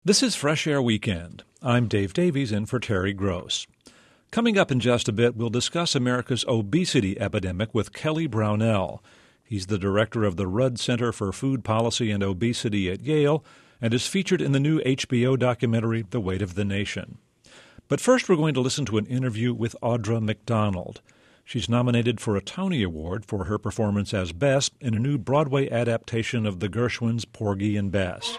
This is Fresh Air Weekend. I'm Dave Davies in for Terry Gross. Coming up in just a bit, we'll discuss America's obesity epidemic with Kelly Brownell. He's the director of the Rudd Center for Food Policy and Obesity at Yale and is featured in the new HBO documentary, The Weight of the Nation. But first, we're going to listen to an interview with Audra McDonald. She's nominated for a Tony Award for her performance as Bess in a new Broadway adaptation of the Gershwins' Porgy and Bess.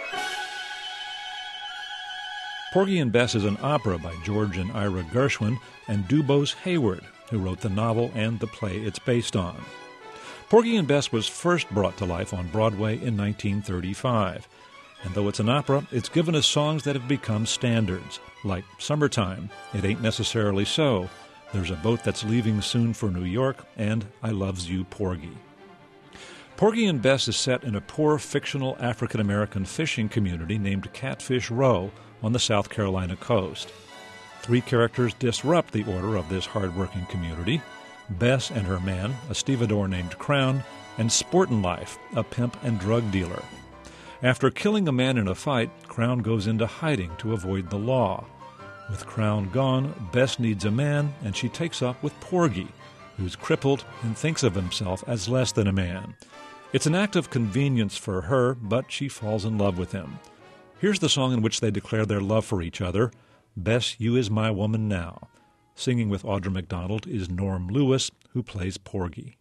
Porgy and Bess is an opera by George and Ira Gershwin and Dubose Hayward, who wrote the novel and the play it's based on. Porgy and Bess was first brought to life on Broadway in 1935. And though it's an opera, it's given us songs that have become standards, like Summertime, It Ain't Necessarily So, There's a Boat That's Leaving Soon for New York, and I Loves You, Porgy. Porgy and Bess is set in a poor fictional African-American fishing community named Catfish Row on the South Carolina coast. Three characters disrupt the order of this hard-working community: Bess and her man, a stevedore named Crown, and Sportin' Life, a pimp and drug dealer. After killing a man in a fight, Crown goes into hiding to avoid the law. With Crown gone, Bess needs a man, and she takes up with Porgy, who's crippled and thinks of himself as less than a man. It's an act of convenience for her, but she falls in love with him. Here's the song in which they declare their love for each other, Bess, You Is My Woman Now. Singing with Audra McDonald is Norm Lewis, who plays Porgy.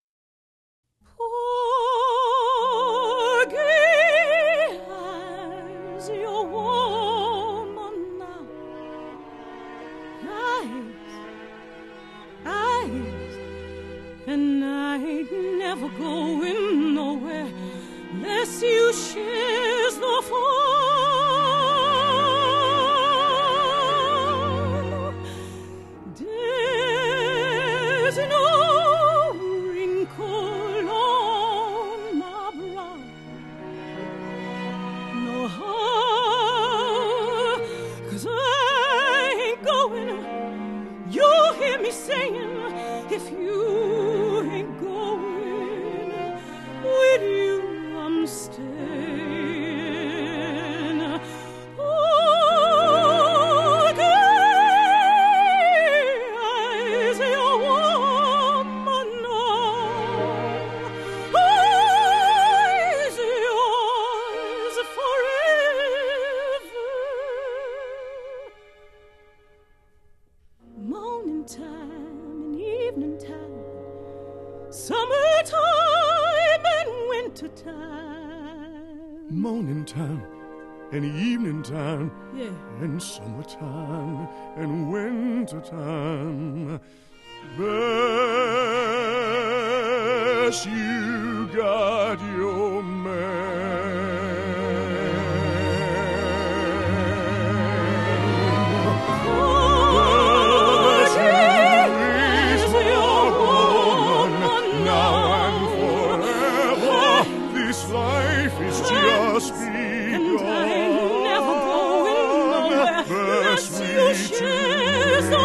Porgy has your woman now. Eyes, and I ain't never going nowhere unless you shares the fun. There's no wrinkle on my brow, no how, 'cause I ain't going. You hear me saying, if you ain't going with you, I'm staying. Porgy is your woman now. Is yours forever. Morning time and evening time, summertime and winter time. Morning time and evening time, Yeah. and summertime and winter time. Bess, you got your life is just begun. And I'm never going nowhere unless you share the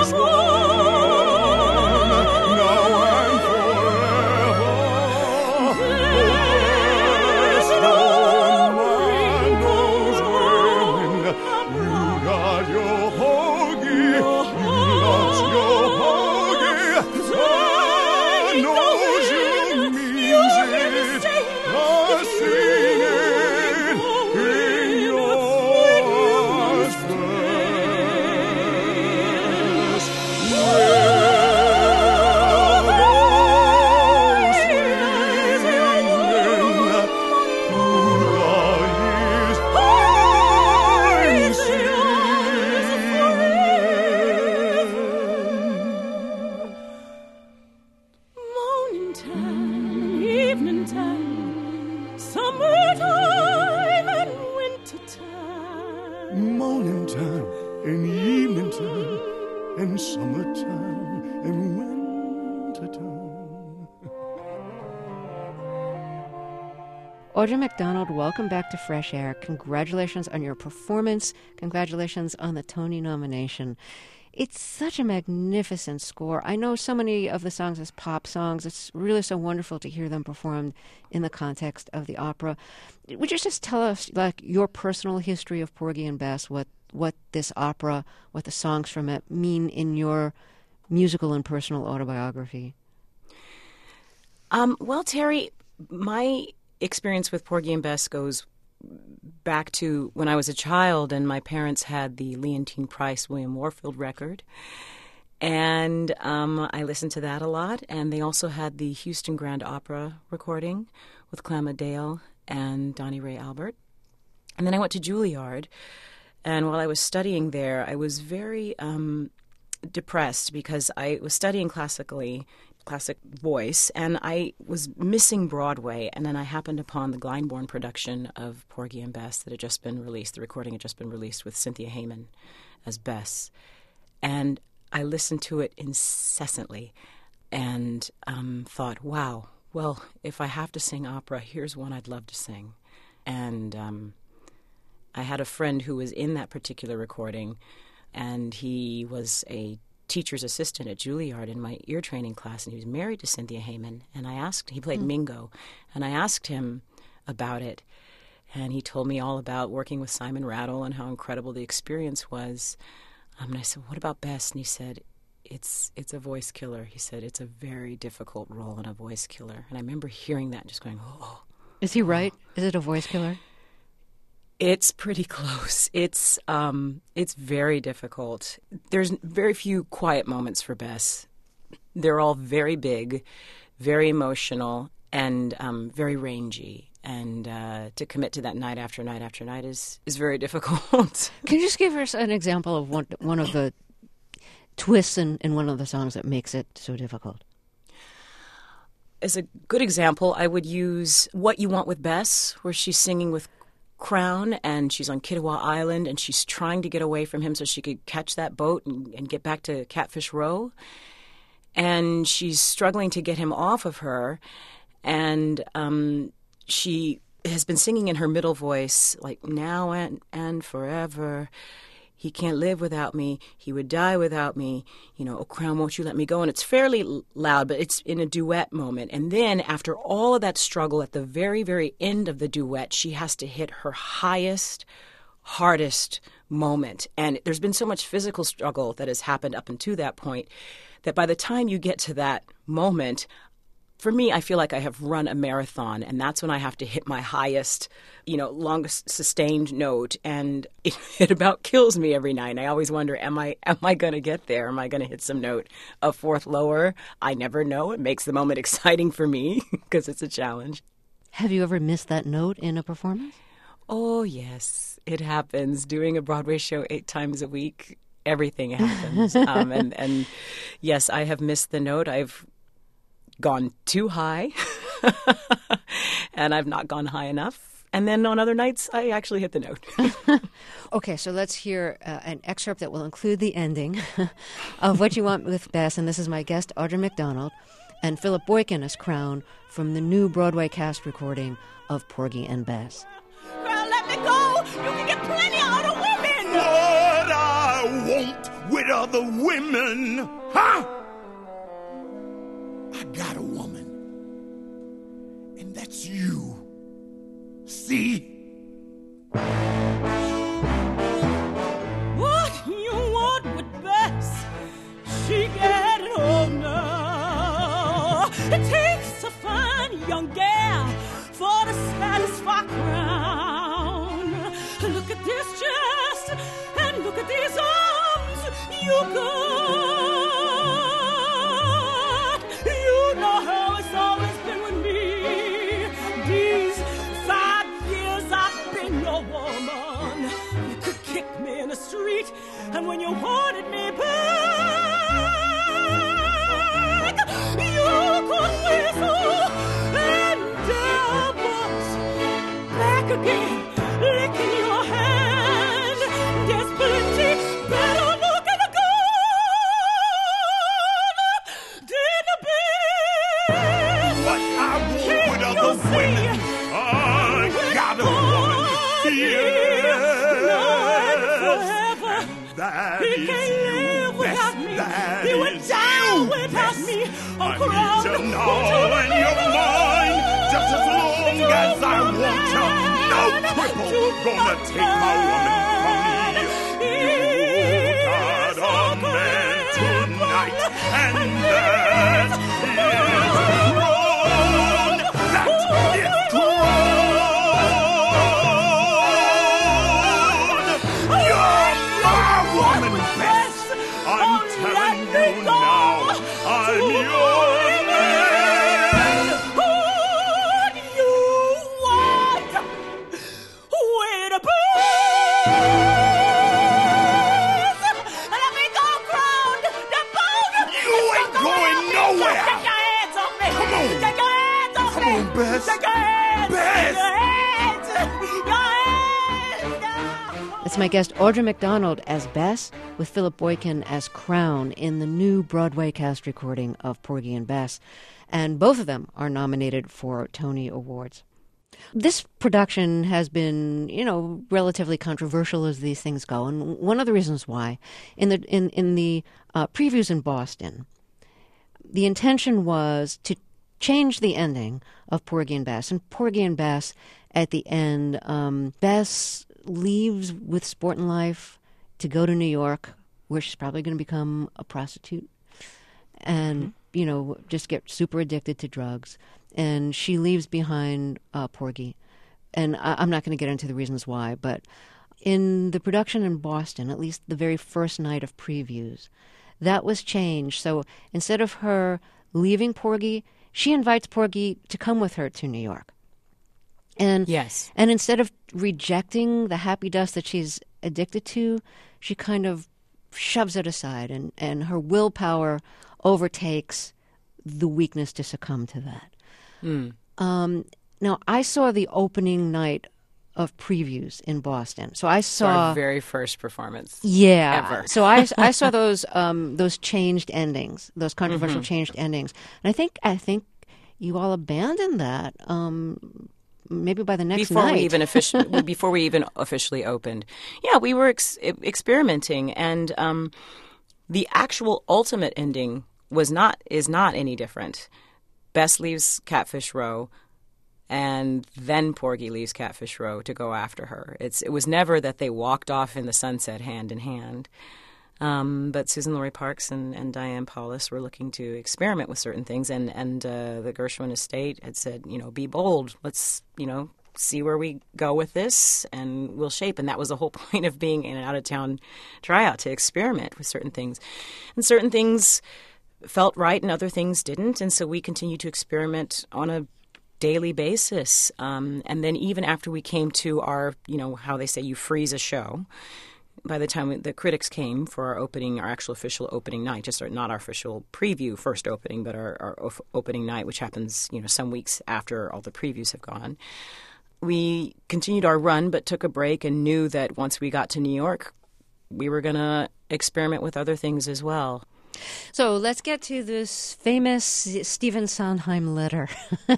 fun. Now and forever. There's no man knows when. You got your Porgy. You lost your Porgy. I know you means it. Sing it in yours best. Morning time, evening time, summertime and winter time. Morning time and evening time and summertime and winter time. Audra McDonald, welcome back to Fresh Air. Congratulations on your performance. Congratulations on the Tony nomination. It's such a magnificent score. I know so many of the songs as pop songs. It's really so wonderful to hear them performed in the context of the opera. Would you just tell us, like, your personal history of Porgy and Bess, what this opera, what the songs from it mean in your musical and personal autobiography? Well, Terry, my experience with Porgy and Bess goes back to when I was a child, and my parents had the Leontine Price, William Warfield record, and I listened to that a lot. And they also had the Houston Grand Opera recording with Clem Dale and Donnie Ray Albert. And then I went to Juilliard, and while I was studying there, I was very depressed because I was studying classic voice, and I was missing Broadway. And then I happened upon the Glyndebourne production of Porgy and Bess that had just been released. The recording had just been released with Cynthia Hayman as Bess. And I listened to it incessantly and thought, wow, well, if I have to sing opera, here's one I'd love to sing. And I had a friend who was in that particular recording, and he was a teacher's assistant at Juilliard in my ear training class, and he was married to Cynthia Hayman. And he played Mingo, and I asked him about it, and he told me all about working with Simon Rattle and how incredible the experience was. And I said, what about Bess? And he said, it's a voice killer. He said, it's a very difficult role and a voice killer. And I remember hearing that and just going, oh. Is he right? Is it a voice killer? It's pretty close. It's very difficult. There's very few quiet moments for Bess. They're all very big, very emotional, and very rangy. And to commit to that night after night after night is very difficult. Can you just give us an example of one of the twists in one of the songs that makes it so difficult? As a good example, I would use What You Want with Bess, where she's singing with Crown, and she's on Kittiwah Island, and she's trying to get away from him so she could catch that boat and get back to Catfish Row. And she's struggling to get him off of her, and she has been singing in her middle voice, like, now and forever. He can't live without me. He would die without me. Oh, Crown, won't you let me go? And it's fairly loud, but it's in a duet moment. And then after all of that struggle, at the very, very end of the duet, she has to hit her highest, hardest moment. And there's been so much physical struggle that has happened up until that point that by the time you get to that moment, for me, I feel like I have run a marathon, and that's when I have to hit my highest, longest sustained note, and it about kills me every night. And I always wonder, am I going to get there? Am I going to hit some note a fourth lower? I never know. It makes the moment exciting for me because it's a challenge. Have you ever missed that note in a performance? Oh, yes, it happens. Doing a Broadway show 8 times a week, everything happens. And yes, I have missed the note. I've gone too high, and I've not gone high enough. And then on other nights, I actually hit the note. Okay, so let's hear an excerpt that will include the ending of What You Want with Bess. And this is my guest, Audra McDonald, and Philip Boykin as Crown from the new Broadway cast recording of Porgy and Bess. Girl, let me go. You can get plenty of other women. What I want with other women, huh? I got a woman, and that's you. See? What you want with Bess? She getting older. It takes a fine young gal for to satisfy Crown. Look at this chest and look at these arms. You got. You know how it's always been with me. These 5 years I've been your woman. You could kick me in the street, and when you wanted me back, you could whistle and dance back again, licking your hand. There's plenty better looking good than a bed. What I want with other women, I got a woman. Yeah. Forever. That He is can't live you. That You went is down you, way past Bess. me. I need to know when you're mine, just as long as I want you. No cripple gonna take my woman from me. You got a man tonight, and that is wrong. That is wrong. You're my woman, Bess. I'm telling you now, I'm your man. What you want? Where the booze? Let me go ground the boat. You ain't going nowhere. Take your hands off me. Come on. Take your hands off Come me. on, Bess. Take your hands. Bess. Your hands. Your hands. It's my guest Audra McDonald as Bess, with Philip Boykin as Crown in the new Broadway cast recording of Porgy and Bess. And both of them are nominated for Tony Awards. This production has been, relatively controversial as these things go, and one of the reasons why, in the previews in Boston, the intention was to change the ending of Porgy and Bess. And Porgy and Bess, at the end, Bess leaves with Sport and Life to go to New York, where she's probably going to become a prostitute and, just get super addicted to drugs. And she leaves behind Porgy. And I'm not going to get into the reasons why, but in the production in Boston, at least the very first night of previews, that was changed. So instead of her leaving Porgy, she invites Porgy to come with her to New York. And Yes. And instead of rejecting the happy dust that she's addicted to, she kind of shoves it aside, and her willpower overtakes the weakness to succumb to that. Now, I saw the opening night of previews in Boston, so I saw Our very first performance. ever. Ever. So I saw those changed endings, those controversial changed endings, and I think you all abandoned that. Maybe by the next before night. before we even officially opened. Yeah, we were experimenting, and the actual ultimate ending is not any different. Bess leaves Catfish Row, and then Porgy leaves Catfish Row to go after her. It was never that they walked off in the sunset hand in hand. But Susan Laurie Parks and Diane Paulus were looking to experiment with certain things, and the Gershwin estate had said, be bold. Let's, see where we go with this, and we'll shape. And that was the whole point of being in an out-of-town tryout, to experiment with certain things. And certain things felt right and other things didn't, and so we continued to experiment on a daily basis. And then even after we came to our, how they say you freeze a show, by the time the critics came for our actual official opening night, not our official preview first opening, but our opening night, which happens, some weeks after all the previews have gone, we continued our run but took a break and knew that once we got to New York, we were going to experiment with other things as well. So let's get to this famous Stephen Sondheim letter.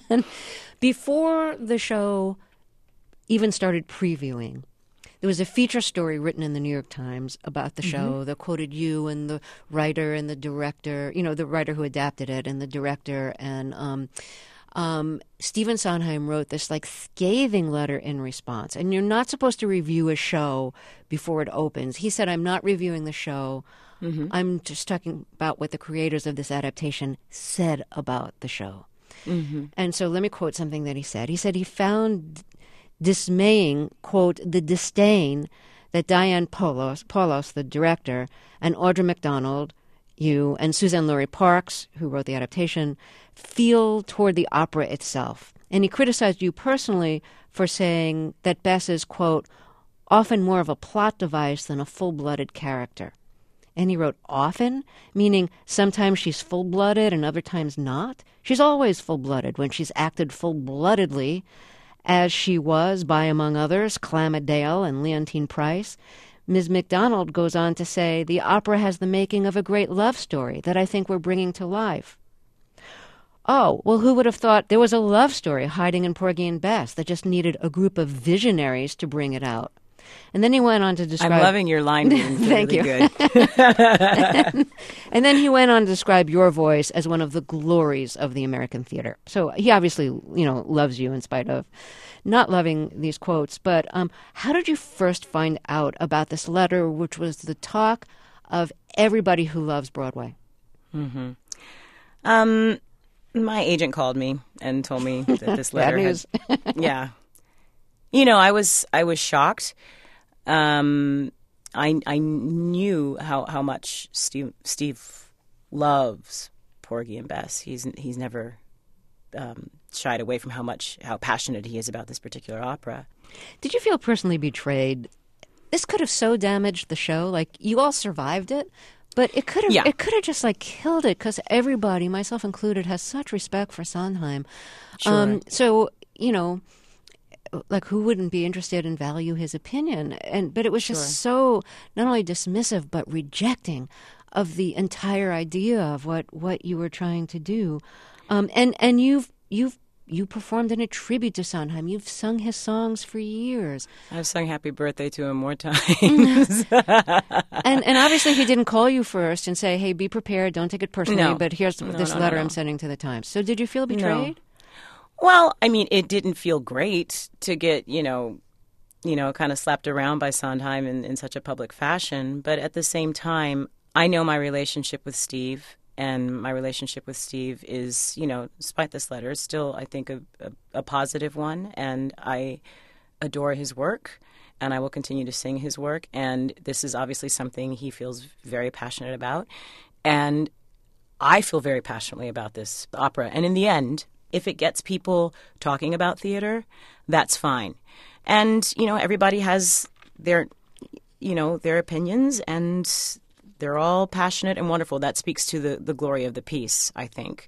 Before the show even started previewing, there was a feature story written in the New York Times about the show that quoted you and the writer and the director, the writer who adapted it and the director. And Stephen Sondheim wrote this scathing letter in response. And you're not supposed to review a show before it opens. He said, I'm not reviewing the show. I'm just talking about what the creators of this adaptation said about the show. And so let me quote something that he said. He said he found dismaying, quote, the disdain that Diane Paulus, the director, and Audra McDonald, you, and Suzanne Laurie Parks, who wrote the adaptation, feel toward the opera itself. And he criticized you personally for saying that Bess is, quote, often more of a plot device than a full-blooded character. And he wrote often, meaning sometimes she's full-blooded and other times not. She's always full-blooded when she's acted full-bloodedly, as she was by, among others, Clamma Dale and Leontine Price. Ms. McDonald goes on to say, the opera has the making of a great love story that I think we're bringing to life. Oh, well, who would have thought there was a love story hiding in Porgy and Bess that just needed a group of visionaries to bring it out? And then he went on to describe... I'm loving your line reading. Thank really you. Good. And then he went on to describe your voice as one of the glories of the American theater. So he obviously, loves you in spite of not loving these quotes. But how did you first find out about this letter, which was the talk of everybody who loves Broadway? Mm-hmm. My agent called me and told me that this letter Bad news. Yeah. I was shocked. I knew how much Steve loves Porgy and Bess. He's never shied away from how passionate he is about this particular opera. Did you feel personally betrayed? This could have so damaged the show. Like, you all survived it, but it could have just killed it, because everybody, myself included, has such respect for Sondheim. Sure. So like, who wouldn't be interested in value his opinion? But it was just so not only dismissive but rejecting of the entire idea of what you were trying to do. And you performed in a tribute to Sondheim. You've sung his songs for years. I've sung Happy Birthday to him more times. and obviously he didn't call you first and say, hey, be prepared, don't take it personally, no. but here's this letter I'm sending to the Times. So did you feel betrayed? No. Well, I mean, it didn't feel great to get, kind of slapped around by Sondheim in such a public fashion. But at the same time, I know my relationship with Steve, and my relationship with Steve is, despite this letter, still, I think, a positive one. And I adore his work, and I will continue to sing his work. And this is obviously something he feels very passionate about. And I feel very passionately about this opera. And in the end, if it gets people talking about theater, that's fine. And, everybody has their opinions, and they're all passionate and wonderful. That speaks to the glory of the piece, I think.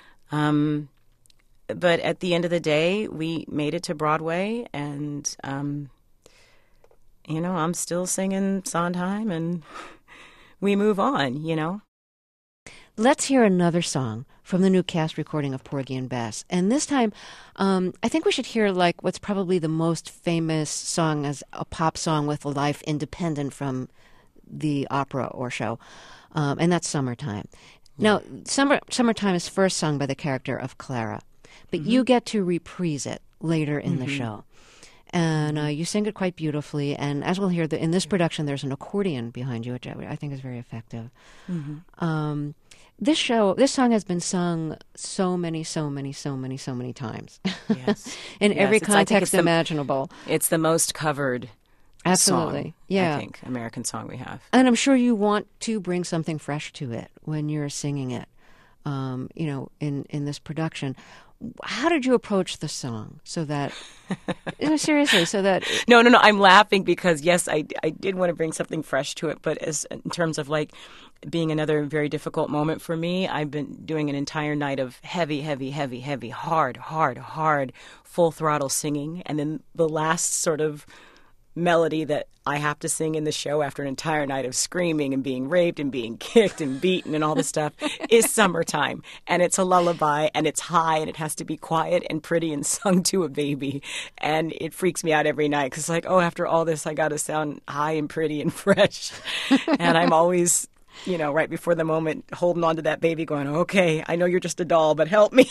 But at the end of the day, we made it to Broadway, and, I'm still singing Sondheim, and we move on, Let's hear another song from the new cast recording of Porgy and Bess. And this time, I think we should hear what's probably the most famous song as a pop song with a life independent from the opera or show, and that's Summertime. Now, Summertime is first sung by the character of Clara, but you get to reprise it later in the show. And you sing it quite beautifully. And as we'll hear, in this production, there's an accordion behind you, which I think is very effective. This song has been sung so many times. Yes. In every context imaginable. It's the most covered Absolutely. song, yeah. I think, American song we have. And I'm sure you want to bring something fresh to it when you're singing it, in this production. How did you approach the song so that, seriously, so that... No, I'm laughing because, yes, I did want to bring something fresh to it, but in terms of, being another very difficult moment for me, I've been doing an entire night of heavy, hard, full throttle singing, and then the last sort of melody that I have to sing in the show after an entire night of screaming and being raped and being kicked and beaten and all this stuff is Summertime. And it's a lullaby, and it's high, and it has to be quiet and pretty and sung to a baby. And it freaks me out every night because after all this, I got to sound high and pretty and fresh. And I'm always, right before the moment, holding on to that baby going, okay, I know you're just a doll, but help me.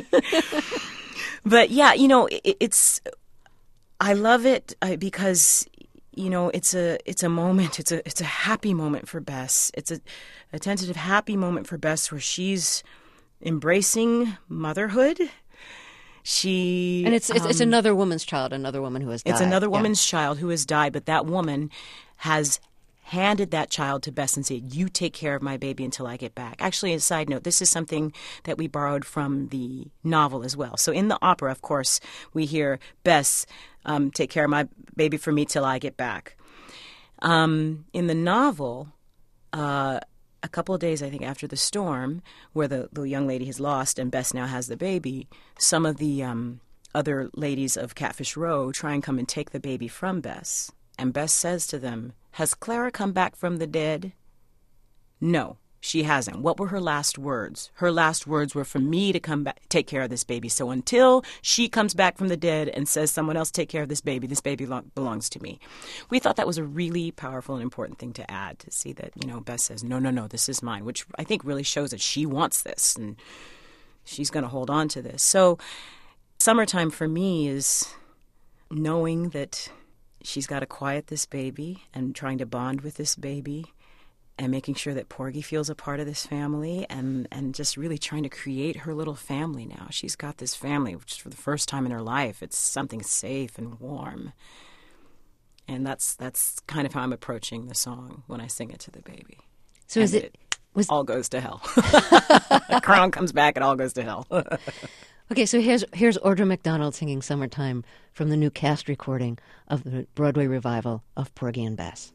But yeah, it's... I love it because, it's a moment. It's a happy moment for Bess. It's a tentative happy moment for Bess where she's embracing motherhood. And it's another woman's child, another woman who has died. It's another woman's child who has died, but that woman has handed that child to Bess and said, you take care of my baby until I get back. Actually, as a side note, this is something that we borrowed from the novel as well. So in the opera, of course, we hear Bess, take care of my baby for me till I get back. In the novel, a couple of days, I think, after the storm, where the young lady has lost and Bess now has the baby, some of the other ladies of Catfish Row try and come and take the baby from Bess. And Bess says to them, has Clara come back from the dead? No, She hasn't. What were her last words? Her last words were for me to come back, take care of this baby. So until she comes back from the dead and says someone else take care of this baby belongs to me. We thought that was a really powerful and important thing to add, to see that, Bess says, no, this is mine, which I think really shows that she wants this and she's going to hold on to this. So summertime for me is knowing that she's got to quiet this baby and trying to bond with this baby and making sure that Porgy feels a part of this family and just really trying to create her little family now. She's got this family, which for the first time in her life, it's something safe and warm. And that's kind of how I'm approaching the song when I sing it to the baby. So all goes to hell. Crown comes back, it all goes to hell. Okay, so here's Audra McDonald singing Summertime from the new cast recording of the Broadway revival of Porgy and Bess.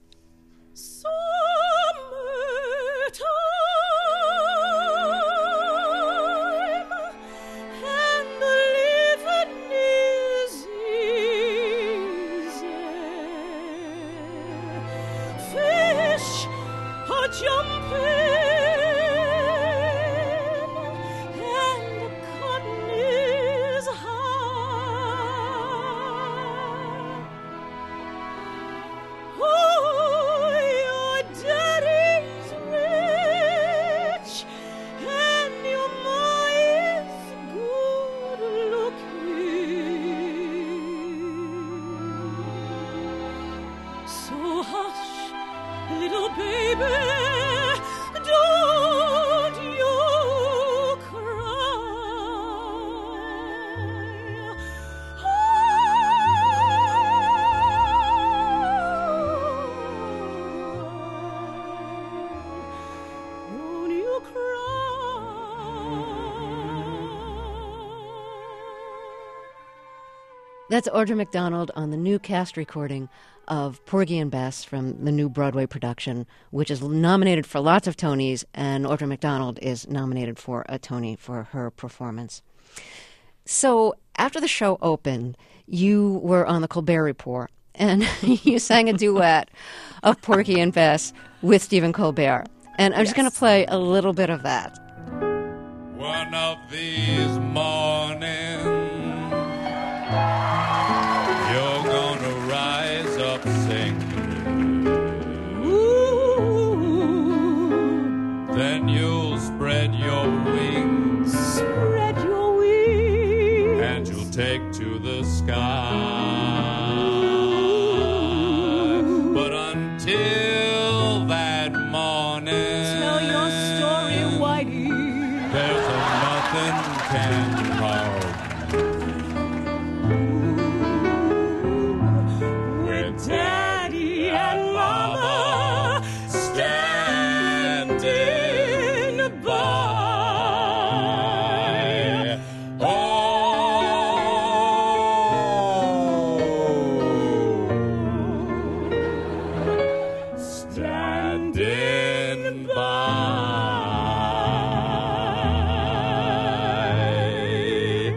Little baby, don't you cry. Don't you cry. That's Audra McDonald on the new cast recording of Porgy and Bess from the new Broadway production, which is nominated for lots of Tonys, and Audra McDonald is nominated for a Tony for her performance. So after the show opened, you were on the Colbert Report, and you sang a duet of Porgy and Bess with Stephen Colbert. And I'm just going to play a little bit of that. One of these mornings, you're gonna rise up singing. Ooh, Then you'll spread your wings spread your wings. and you'll take to the sky. But until that morning, Tell your story, Whitey. there's nothing can harm. With Daddy and Mama standing by. Oh, standing by.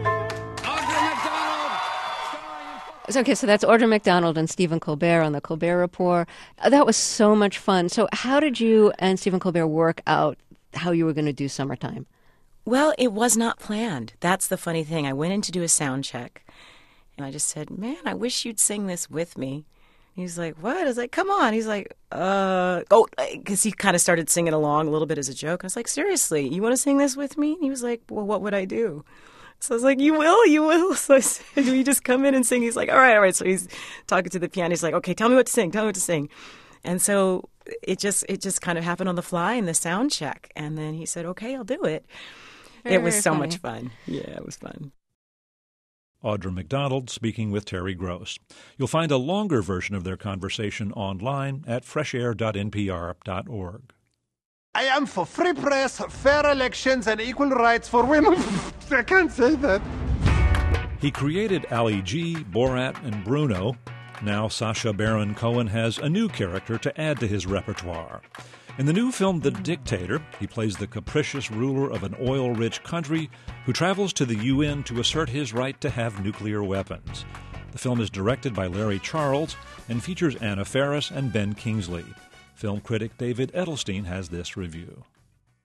Okay, so that's Audra McDonald and Stephen Colbert on the Colbert Report. That was so much fun. So how did you and Stephen Colbert work out how you were going to do Summertime? Well, it was not planned. That's the funny thing. I went in to do a sound check, and I just said, man, I wish you'd sing this with me. He's like, what? I was like, come on. He's like, because he kind of started singing along a little bit as a joke. I was like, seriously, you want to sing this with me? And he was like, well, what would I do? So I was like, you will. So I said, will you just come in and sing? He's like, all right. So he's talking to the piano. He's like, okay, tell me what to sing. And so it just kind of happened on the fly in the sound check. And then he said, okay, I'll do it. It was so much fun. Yeah, it was fun. Audra McDonald speaking with Terry Gross. You'll find a longer version of their conversation online at freshair.npr.org. I am for free press, fair elections, and equal rights for women. I can't say that. He created Ali G, Borat, and Bruno. Now Sacha Baron Cohen has a new character to add to his repertoire. In the new film The Dictator, he plays the capricious ruler of an oil-rich country who travels to the UN to assert his right to have nuclear weapons. The film is directed by Larry Charles and features Anna Faris and Ben Kingsley. Film critic David Edelstein has this review.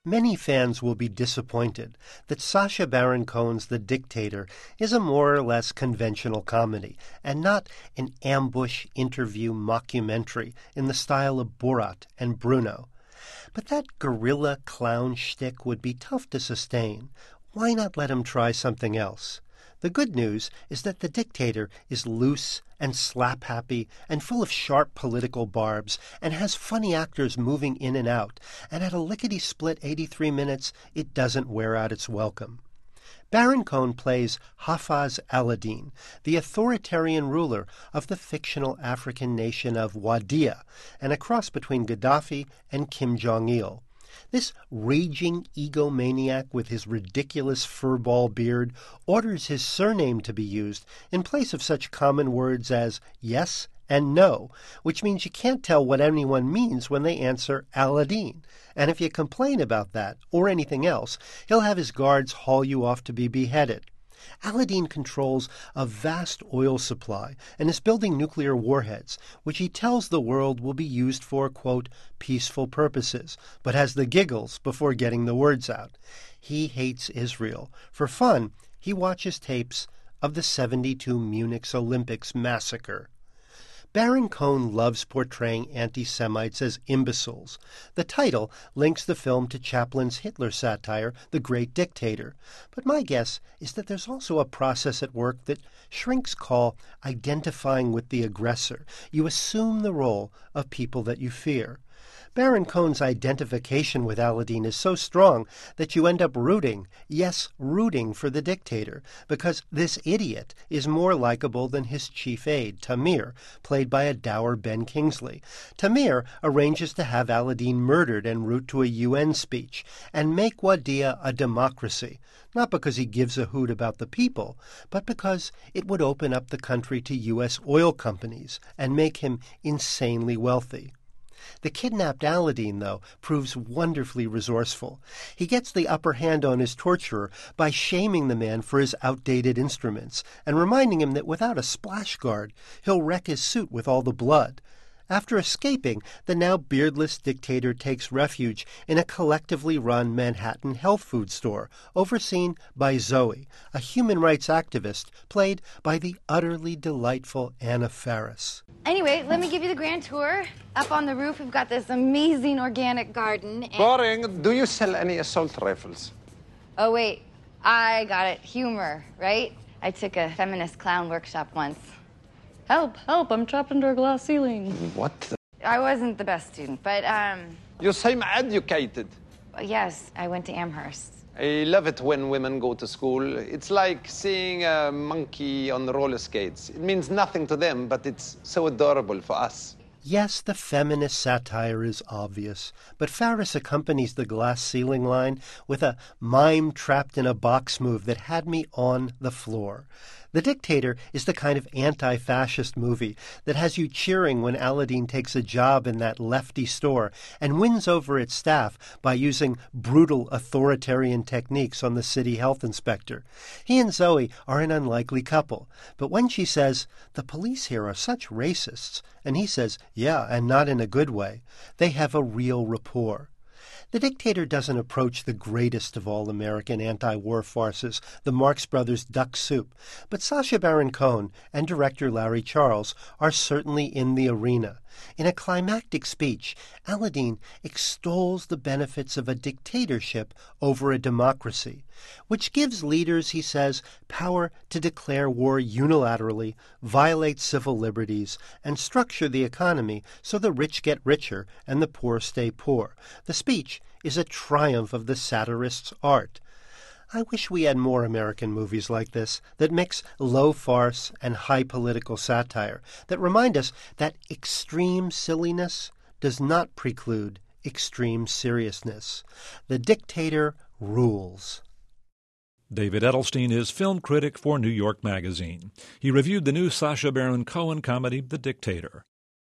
Many fans will be disappointed that Sacha Baron Cohen's The Dictator is a more or less conventional comedy, and not an ambush interview mockumentary in the style of Borat and Bruno. But that guerrilla clown shtick would be tough to sustain. Why not let him try something else? The good news is that The Dictator is loose and slap-happy and full of sharp political barbs and has funny actors moving in and out, and at a lickety-split 83 minutes, it doesn't wear out its welcome. Baron Cohen plays Hafez Aladdin, the authoritarian ruler of the fictional African nation of Wadiya, and a cross between Gaddafi and Kim Jong-il. This raging egomaniac with his ridiculous furball beard orders his surname to be used in place of such common words as yes and no, which means you can't tell what anyone means when they answer Aladdin. And if you complain about that or anything else, he'll have his guards haul you off to be beheaded. Aladdin controls a vast oil supply and is building nuclear warheads, which he tells the world will be used for, quote, peaceful purposes, but has the giggles before getting the words out. He hates Israel. For fun, he watches tapes of the 72 Munich's Olympics massacre. Baron Cohen loves portraying anti-Semites as imbeciles. The title links the film to Chaplin's Hitler satire, The Great Dictator. But my guess is that there's also a process at work that shrinks call identifying with the aggressor. You assume the role of people that you fear. Baron Cohen's identification with Aladdin is so strong that you end up rooting for the dictator, because this idiot is more likable than his chief aide, Tamir, played by a dour Ben Kingsley. Tamir arranges to have Aladdin murdered en route to a UN speech and make Wadiya a democracy, not because he gives a hoot about the people, but because it would open up the country to U.S. oil companies and make him insanely wealthy. The kidnapped Aladdin, though, proves wonderfully resourceful. He gets the upper hand on his torturer by shaming the man for his outdated instruments and reminding him that without a splash guard, he'll wreck his suit with all the blood. After escaping, the now beardless dictator takes refuge in a collectively run Manhattan health food store, overseen by Zoe, a human rights activist played by the utterly delightful Anna Faris. Anyway, let me give you the grand tour. Up on the roof, we've got this amazing organic garden. And... Boring. Do you sell any assault rifles? Oh, wait. I got it. Humor, right? I took a feminist clown workshop once. Help, help, I'm trapped under a glass ceiling. What the... I wasn't the best student, but, You seem educated. Yes, I went to Amherst. I love it when women go to school. It's like seeing a monkey on roller skates. It means nothing to them, but it's so adorable for us. Yes, the feminist satire is obvious, but Faris accompanies the glass ceiling line with a mime trapped in a box move that had me on the floor. The Dictator is the kind of anti-fascist movie that has you cheering when Aladdin takes a job in that lefty store and wins over its staff by using brutal authoritarian techniques on the city health inspector. He and Zoe are an unlikely couple, but when she says, "The police here are such racists," and he says, "Yeah, and not in a good way," they have a real rapport. The Dictator doesn't approach the greatest of all American anti-war farces, the Marx Brothers' Duck Soup, but Sacha Baron Cohen and director Larry Charles are certainly in the arena. In a climactic speech, Aladdin extols the benefits of a dictatorship over a democracy, which gives leaders, he says, power to declare war unilaterally, violate civil liberties, and structure the economy so the rich get richer and the poor stay poor. The speech is a triumph of the satirist's art. I wish we had more American movies like this that mix low farce and high political satire, that remind us that extreme silliness does not preclude extreme seriousness. The Dictator rules. David Edelstein is film critic for New York Magazine. He reviewed the new Sacha Baron Cohen comedy, The Dictator.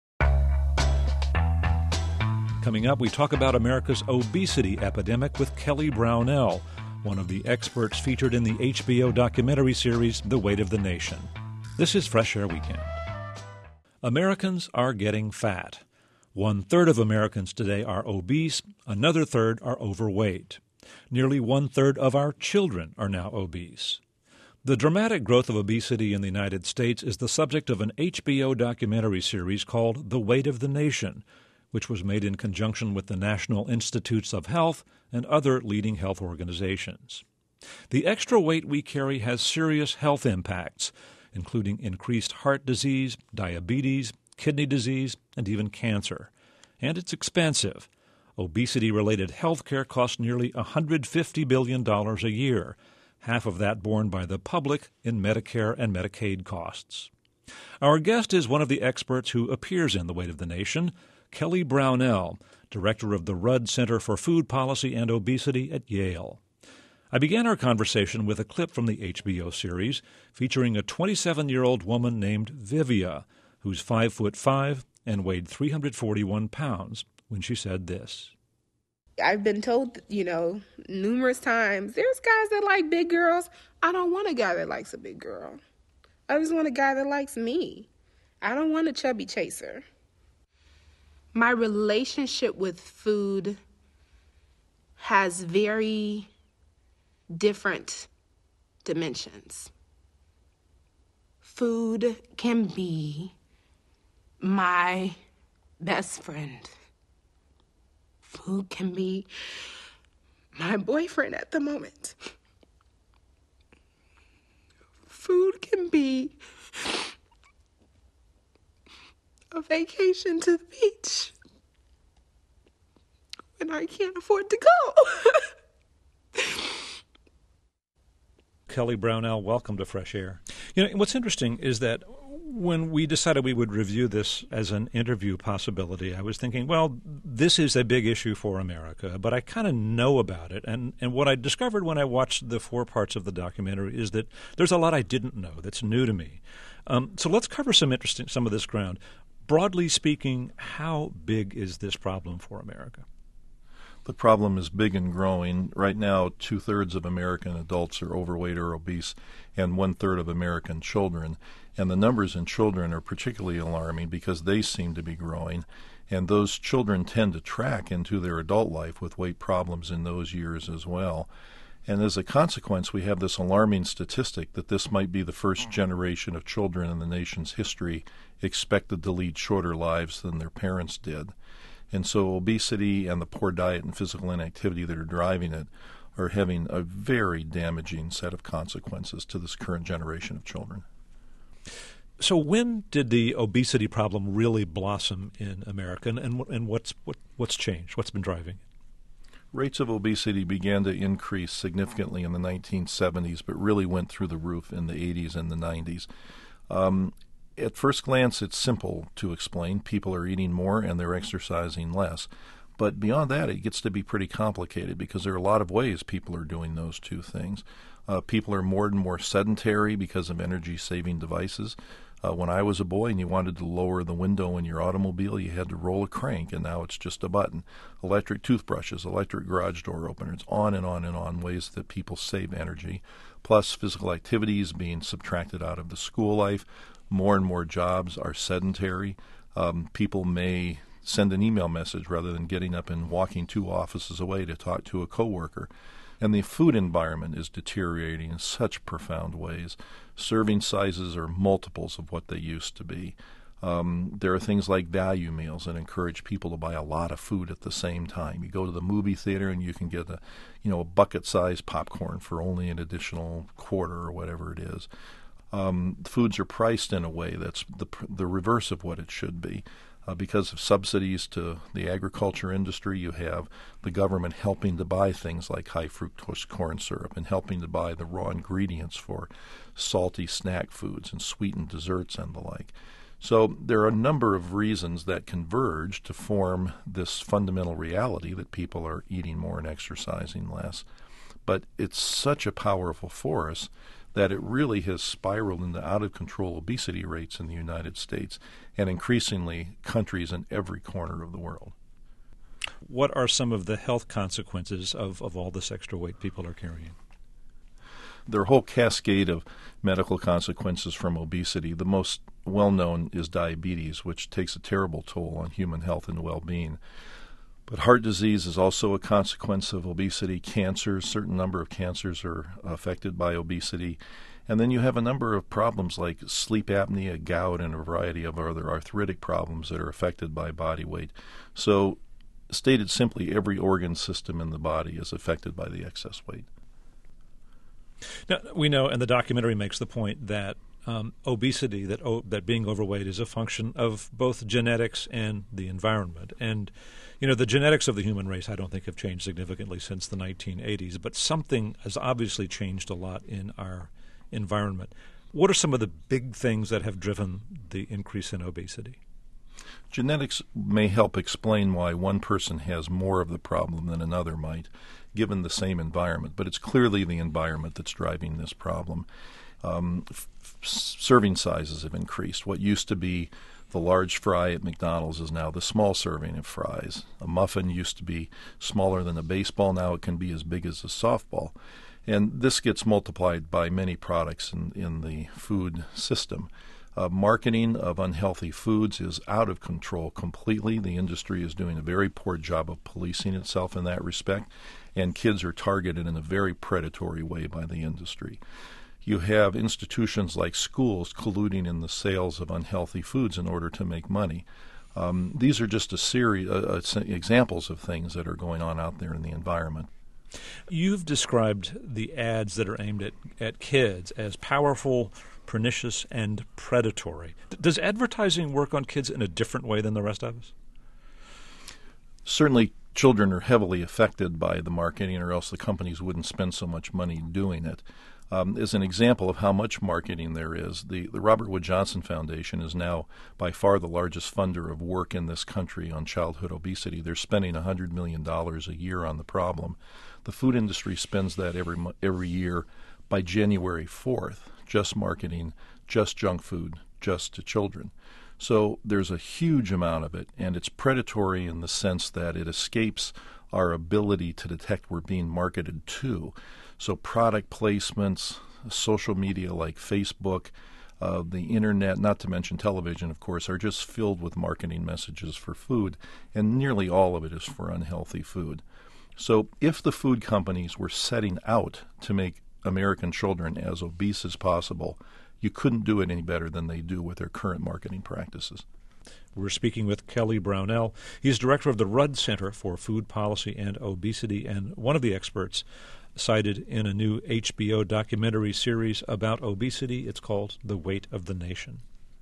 Coming up, we talk about America's obesity epidemic with Kelly Brownell, one of the experts featured in the HBO documentary series The Weight of the Nation. This is Fresh Air Weekend. Americans are getting fat. 1/3 of Americans today are obese, another third are overweight. Nearly 1/3 of our children are now obese. The dramatic growth of obesity in the United States is the subject of an HBO documentary series called The Weight of the Nation, which was made in conjunction with the National Institutes of Health and other leading health organizations. The extra weight we carry has serious health impacts, including increased heart disease, diabetes, kidney disease, and even cancer. And it's expensive. Obesity-related health care costs nearly $150 billion a year, half of that borne by the public in Medicare and Medicaid costs. Our guest is one of the experts who appears in The Weight of the Nation, Kelly Brownell, director of the Rudd Center for Food Policy and Obesity at Yale. I began our conversation with a clip from the HBO series featuring a 27-year-old woman named Vivia, who's 5'5" and weighed 341 pounds, when she said this. I've been told, numerous times, there's guys that like big girls. I don't want a guy that likes a big girl. I just want a guy that likes me. I don't want a chubby chaser. My relationship with food has very different dimensions. Food can be my best friend. Food can be my boyfriend at the moment. Food can be a vacation to the beach when I can't afford to go. Kelly Brownell, welcome to Fresh Air. What's interesting is that when we decided we would review this as an interview possibility, I was thinking, well, this is a big issue for America, but I kind of know about it. And what I discovered when I watched the 4 parts of the documentary is that there's a lot I didn't know that's new to me. So let's cover some of this ground. Broadly speaking, how big is this problem for America? The problem is big and growing. Right now, 2/3 of American adults are overweight or obese, and 1/3 of American children. And the numbers in children are particularly alarming because they seem to be growing. And those children tend to track into their adult life with weight problems in those years as well. And as a consequence, we have this alarming statistic that this might be the first generation of children in the nation's history expected to lead shorter lives than their parents did. And so obesity and the poor diet and physical inactivity that are driving it are having a very damaging set of consequences to this current generation of children. So when did the obesity problem really blossom in America, and what's changed? What's been driving it? Rates of obesity began to increase significantly in the 1970s, but really went through the roof in the 80s and the 90s. At first glance, it's simple to explain. People are eating more and they're exercising less. But beyond that, it gets to be pretty complicated because there are a lot of ways people are doing those two things. People are more and more sedentary because of energy-saving devices. When I was a boy and you wanted to lower the window in your automobile, you had to roll a crank, and now it's just a button. Electric toothbrushes, electric garage door openers, on and on and on, ways that people save energy. Plus, physical activities being subtracted out of the school life. More and more jobs are sedentary. People may send an email message rather than getting up and walking 2 offices away to talk to a coworker. And the food environment is deteriorating in such profound ways. Serving sizes are multiples of what they used to be. There are things like value meals that encourage people to buy a lot of food at the same time. You go to the movie theater and you can get a bucket-sized popcorn for only an additional quarter or whatever it is. Foods are priced in a way that's the reverse of what it should be. Because of subsidies to the agriculture industry, you have the government helping to buy things like high fructose corn syrup and helping to buy the raw ingredients for salty snack foods and sweetened desserts and the like. So there are a number of reasons that converge to form this fundamental reality that people are eating more and exercising less. But it's such a powerful force that it really has spiraled into out-of-control obesity rates in the United States and increasingly countries in every corner of the world. What are some of the health consequences of all this extra weight people are carrying? There are a whole cascade of medical consequences from obesity. The most well known is diabetes, which takes a terrible toll on human health and well-being. But heart disease is also a consequence of obesity. Cancers, a certain number of cancers are affected by obesity. And then you have a number of problems like sleep apnea, gout, and a variety of other arthritic problems that are affected by body weight. So, stated simply, every organ system in the body is affected by the excess weight. Now, we know, and the documentary makes the point, that obesity, that being overweight is a function of both genetics and the environment. And, the genetics of the human race I don't think have changed significantly since the 1980s, but something has obviously changed a lot in our environment. What are some of the big things that have driven the increase in obesity? Genetics may help explain why one person has more of the problem than another might, given the same environment, but it's clearly the environment that's driving this problem. Serving sizes have increased. What used to be the large fry at McDonald's is now the small serving of fries. A muffin used to be smaller than a baseball. Now it can be as big as a softball. And this gets multiplied by many products in the food system. Marketing of unhealthy foods is out of control completely. The industry is doing a very poor job of policing itself in that respect, and kids are targeted in a very predatory way by the industry. You have institutions like schools colluding in the sales of unhealthy foods in order to make money. These are just a series examples of things that are going on out there in the environment. You've described the ads that are aimed at kids as powerful, pernicious, and predatory. Does advertising work on kids in a different way than the rest of us? Certainly, children are heavily affected by the marketing, or else the companies wouldn't spend so much money doing it. As an example of how much marketing there is, the Robert Wood Johnson Foundation is now by far the largest funder of work in this country on childhood obesity. They're spending $100 million a year on the problem. The food industry spends that every year by January 4th, just marketing, just junk food, just to children. So there's a huge amount of it, and it's predatory in the sense that it escapes our ability to detect we're being marketed to. So product placements, social media like Facebook, the internet, not to mention television, of course, are just filled with marketing messages for food, and nearly all of it is for unhealthy food. So if the food companies were setting out to make American children as obese as possible, you couldn't do it any better than they do with their current marketing practices. We're speaking with Kelly Brownell. He's director of the Rudd Center for Food Policy and Obesity, and one of the experts cited in a new HBO documentary series about obesity. It's called The Weight of the Nation.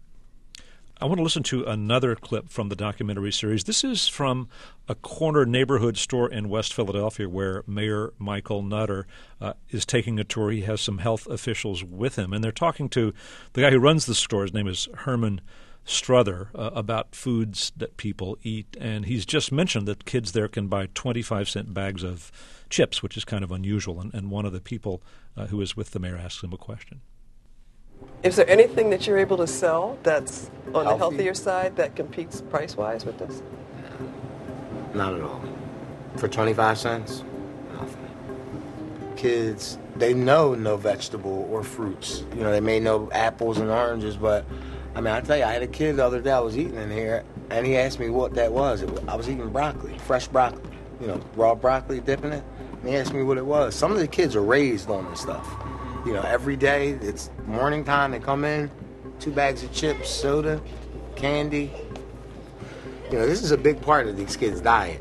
I want to listen to another clip from the documentary series. This is from a corner neighborhood store in West Philadelphia where Mayor Michael Nutter is taking a tour. He has some health officials with him, and they're talking to the guy who runs the store. His name is Herman Struther, about foods that people eat, and he's just mentioned that kids there can buy 25-cent bags of chips, which is kind of unusual, and one of the people who is with the mayor asks him a question. Is there anything that you're able to sell that's on the healthier side that competes price-wise with this? Not at all. For 25 cents, nothing. Kids, they know no vegetable or fruits. They may know apples and oranges, but I tell you, I had a kid the other day I was eating in here, and he asked me what that was. I was eating broccoli, fresh broccoli, raw broccoli, dipping it. And he asked me what it was. Some of the kids are raised on this stuff. Every day, it's morning time, they come in, 2 bags of chips, soda, candy. This is a big part of these kids' diet.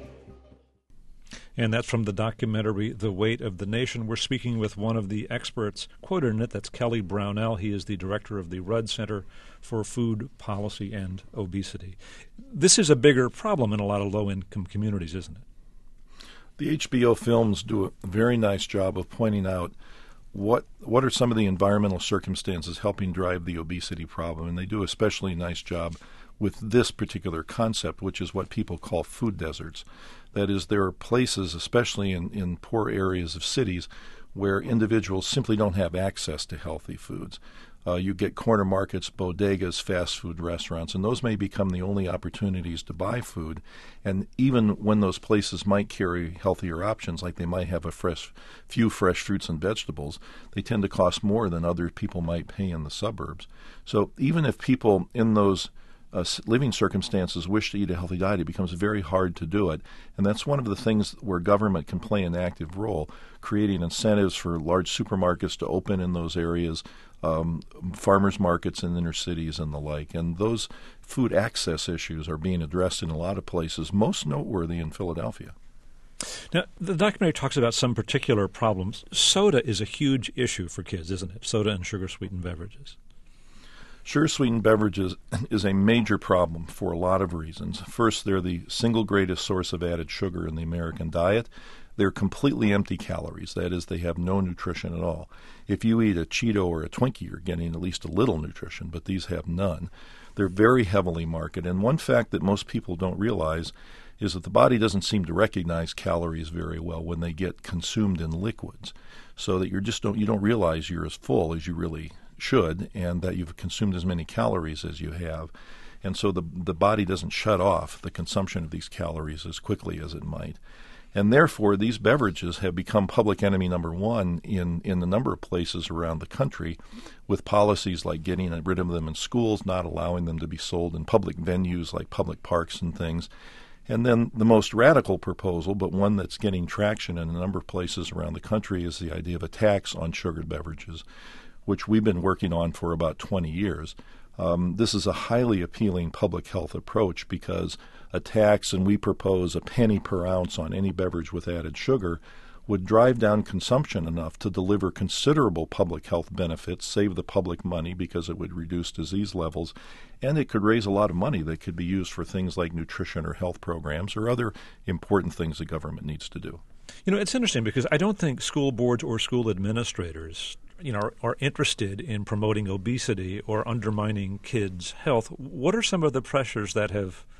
And that's from the documentary The Weight of the Nation. We're speaking with one of the experts quoted in it. That's Kelly Brownell. He is the director of the Rudd Center for Food Policy and Obesity. This is a bigger problem in a lot of low-income communities, isn't it? The HBO films do a very nice job of pointing out what are some of the environmental circumstances helping drive the obesity problem, and they do especially a nice job with this particular concept, which is what people call food deserts. That is, there are places, especially in poor areas of cities, where individuals simply don't have access to healthy foods. You get corner markets, bodegas, fast food restaurants, and those may become the only opportunities to buy food. And even when those places might carry healthier options, like they might have few fresh fruits and vegetables, they tend to cost more than other people might pay in the suburbs. So even if people in those living circumstances wish to eat a healthy diet, it becomes very hard to do it. And that's one of the things where government can play an active role, creating incentives for large supermarkets to open in those areas, farmers markets in inner cities and the like. And those food access issues are being addressed in a lot of places, most noteworthy in Philadelphia. Now, the documentary talks about some particular problems. Soda is a huge issue for kids, isn't it? Soda and sugar-sweetened beverages. Sugar-sweetened beverages is a major problem for a lot of reasons. First, they're the single greatest source of added sugar in the American diet. They're completely empty calories. That is, they have no nutrition at all. If you eat a Cheeto or a Twinkie, you're getting at least a little nutrition, but these have none. They're very heavily marketed. And one fact that most people don't realize is that the body doesn't seem to recognize calories very well when they get consumed in liquids, so that you don't realize you're as full as you really should, and that you've consumed as many calories as you have. And so the body doesn't shut off the consumption of these calories as quickly as it might. And therefore, these beverages have become public enemy number one in a number of places around the country, with policies like getting rid of them in schools, not allowing them to be sold in public venues like public parks and things. And then the most radical proposal, but one that's getting traction in a number of places around the country, is the idea of a tax on sugared beverages, which we've been working on for about 20 years. This is a highly appealing public health approach because a tax, and we propose a penny per ounce on any beverage with added sugar, would drive down consumption enough to deliver considerable public health benefits, save the public money because it would reduce disease levels, and it could raise a lot of money that could be used for things like nutrition or health programs or other important things the government needs to do. You know, it's interesting because I don't think school boards or school administrators are interested in promoting obesity or undermining kids' health. What are some of the pressures that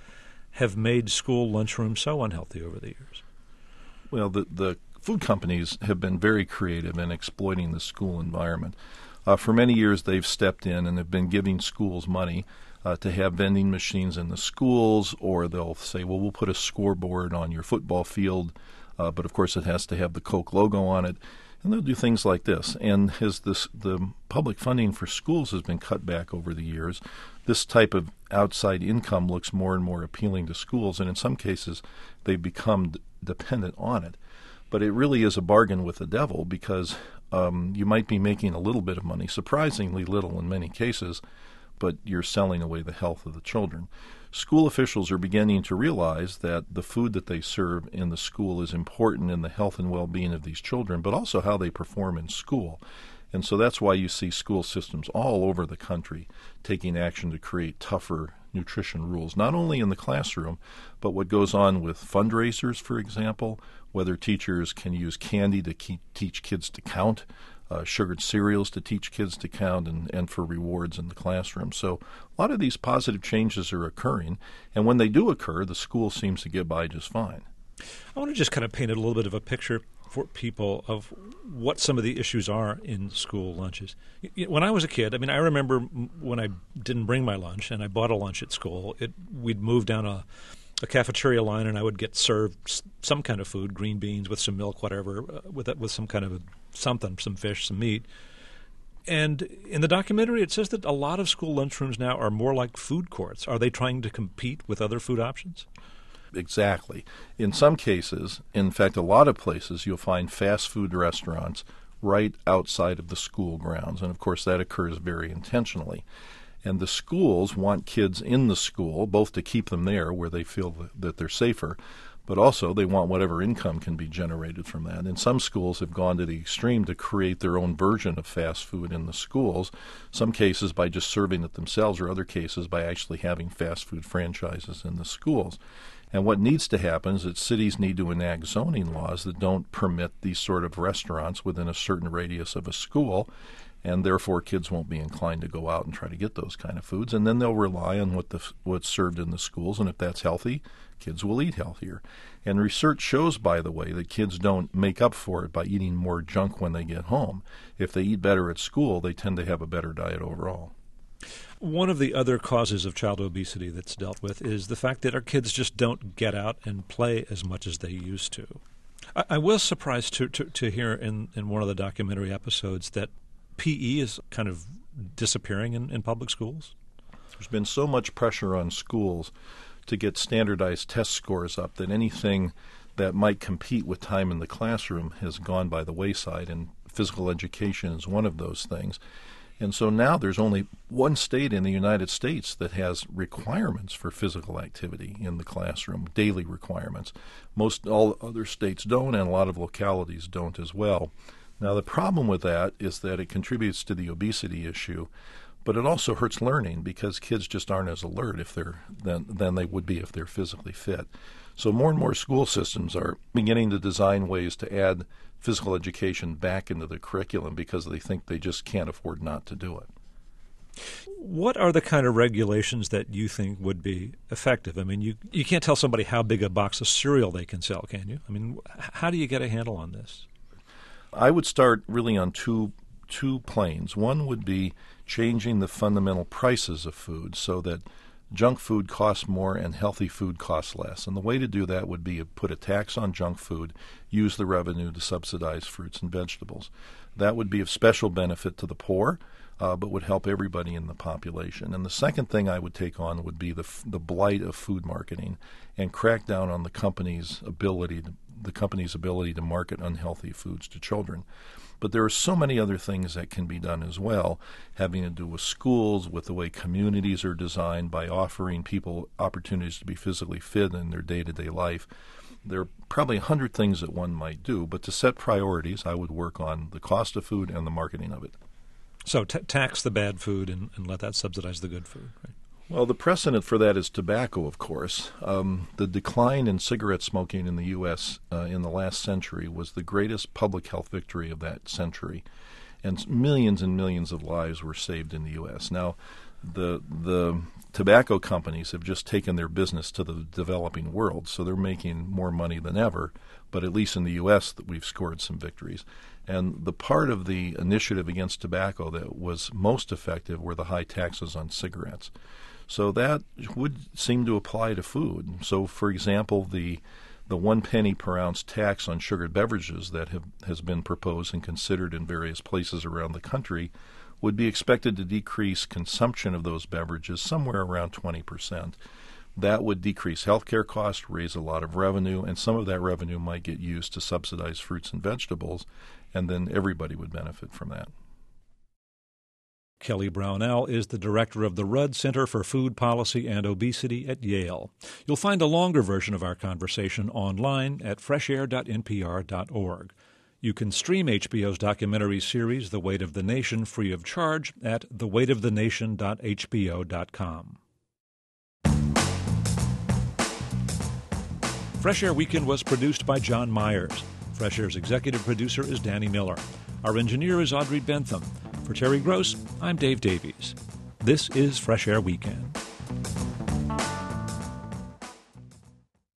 have made school lunchrooms so unhealthy over the years? Well, the food companies have been very creative in exploiting the school environment. For many years, they've stepped in and have been giving schools money to have vending machines in the schools, or they'll say, well, we'll put a scoreboard on your football field, but of course it has to have the Coke logo on it. And they'll do things like this. And as the public funding for schools has been cut back over the years, this type of outside income looks more and more appealing to schools, and in some cases they've become dependent on it. But it really is a bargain with the devil because you might be making a little bit of money, surprisingly little in many cases, but you're selling away the health of the children. School officials are beginning to realize that the food that they serve in the school is important in the health and well-being of these children, but also how they perform in school. And so that's why you see school systems all over the country taking action to create tougher nutrition rules, not only in the classroom, but what goes on with fundraisers, for example, whether teachers can use candy to teach kids to count, sugared cereals to teach kids to count, and for rewards in the classroom. So a lot of these positive changes are occurring, and when they do occur, the school seems to get by just fine. I want to just kind of paint a little bit of a picture for people of what some of the issues are in school lunches. When I was a kid, I remember when I didn't bring my lunch and I bought a lunch at school, we'd move down a cafeteria line and I would get served some kind of food, green beans with some milk, whatever, with some kind of something, some fish, some meat. And in the documentary, it says that a lot of school lunchrooms now are more like food courts. Are they trying to compete with other food options? Exactly. In some cases, in fact, a lot of places, you'll find fast food restaurants right outside of the school grounds. And, of course, that occurs very intentionally. And the schools want kids in the school, both to keep them there where they feel that they're safer, but also they want whatever income can be generated from that. And some schools have gone to the extreme to create their own version of fast food in the schools, some cases by just serving it themselves, or other cases by actually having fast food franchises in the schools. And what needs to happen is that cities need to enact zoning laws that don't permit these sort of restaurants within a certain radius of a school. and therefore kids won't be inclined to go out and try to get those kind of foods, and then they'll rely on what's served in the schools, and if that's healthy, kids will eat healthier. And research shows, by the way, that kids don't make up for it by eating more junk when they get home. If they eat better at school, they tend to have a better diet overall. One of the other causes of child obesity that's dealt with is the fact that our kids just don't get out and play as much as they used to. I was surprised to hear in one of the documentary episodes that PE is kind of disappearing in public schools. There's been so much pressure on schools to get standardized test scores up that anything that might compete with time in the classroom has gone by the wayside, and physical education is one of those things. And so now there's only one state in the United States that has requirements for physical activity in the classroom, daily requirements. All other states don't, and a lot of localities don't as well. Now, the problem with that is that it contributes to the obesity issue, but it also hurts learning because kids just aren't as alert than they would be if they're physically fit. So more and more school systems are beginning to design ways to add physical education back into the curriculum because they think they just can't afford not to do it. What are the kind of regulations that you think would be effective? I mean, you can't tell somebody how big a box of cereal they can sell, can you? I mean, how do you get a handle on this? I would start really on two planes. One would be changing the fundamental prices of food so that junk food costs more and healthy food costs less. And the way to do that would be to put a tax on junk food, use the revenue to subsidize fruits and vegetables. That would be of special benefit to the poor, but would help everybody in the population. And the second thing I would take on would be the blight of food marketing and crack down on the company's ability to market unhealthy foods to children. But there are so many other things that can be done as well, having to do with schools, with the way communities are designed, by offering people opportunities to be physically fit in their day-to-day life. There are probably 100 things that one might do, but to set priorities, I would work on the cost of food and the marketing of it. So tax the bad food and let that subsidize the good food, right? Well, the precedent for that is tobacco, of course. The decline in cigarette smoking in the U.S. In the last century was the greatest public health victory of that century, and millions of lives were saved in the U.S. Now, the tobacco companies have just taken their business to the developing world, so they're making more money than ever, but at least in the U.S. we've scored some victories. And the part of the initiative against tobacco that was most effective were the high taxes on cigarettes. So that would seem to apply to food. So, for example, the 1 penny per ounce tax on sugared beverages that has been proposed and considered in various places around the country would be expected to decrease consumption of those beverages somewhere around 20%. That would decrease healthcare costs, raise a lot of revenue, and some of that revenue might get used to subsidize fruits and vegetables, and then everybody would benefit from that. Kelly Brownell is the director of the Rudd Center for Food Policy and Obesity at Yale. You'll find a longer version of our conversation online at freshair.npr.org. You can stream HBO's documentary series, The Weight of the Nation, free of charge at theweightofthenation.hbo.com. Fresh Air Weekend was produced by John Myers. Fresh Air's executive producer is Danny Miller. Our engineer is Audrey Bentham. For Terry Gross, I'm Dave Davies. This is Fresh Air Weekend.